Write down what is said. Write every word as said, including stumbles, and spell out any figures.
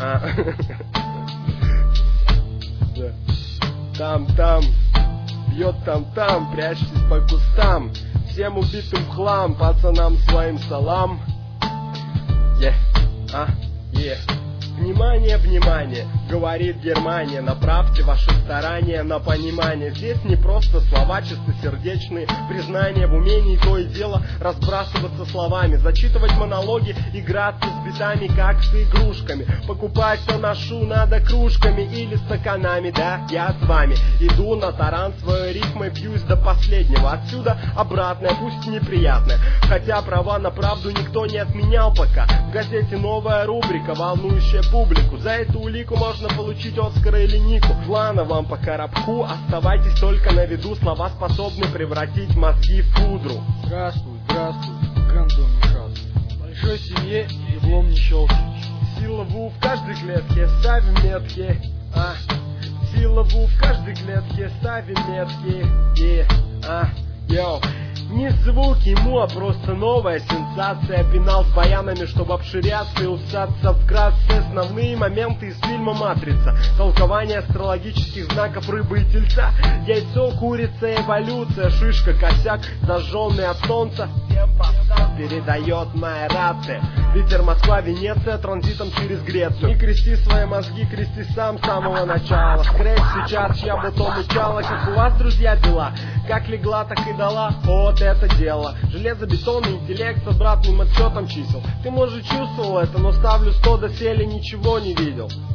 А. Там-там, бьет там-там, прячьтесь по кустам. Всем убитым в хлам, пацанам своим салам. Yeah. А, yeah. Внимание, внимание, говорит Германия, направьте ваши старания на понимание. Здесь не просто слова чистосердечные, признания в умении то и дело разбрасываться словами, зачитывать монологи, играться с битами, как с игрушками. Покупать то ношу надо кружками или стаканами, да, я с вами. Иду на таран своей рифмой, бьюсь до последнего. Отсюда обратное, пусть неприятное, хотя права на правду никто не отменял пока. В газете новая рубрика, волнующая публику. За эту улику можно получить Оскара или Нику. Плана вам по коробку, оставайтесь только на виду. Слова способны превратить мозги в пудру. Здравствуй, здравствуй, Гандон Михайлович. В большой семье еблом не щелкнешь. Силову в каждой клетке ставим метки. А, силову в каждой клетке ставим метки. И, а, йоу. Не звук ему, а просто новая сенсация. Пенал с баянами, чтобы обширяться и усаться вкратце. Основные моменты из фильма «Матрица». Толкование астрологических знаков рыбы и тельца. Яйцо, курица, эволюция. Шишка, косяк, зажженный от солнца. Всем постав передает моя рация. Питер, Москва, Венеция, транзитом через Грецию. Не крести свои мозги, крести сам с самого начала. Скрэч сейчас, я бутом учала. Как у вас, друзья, дела? Как легла, так и дала. Вот это дело. Железобетонный интеллект с обратным отсчетом чисел. Ты, может, чувствовал это, но ставлю сто доселе, ничего не видел.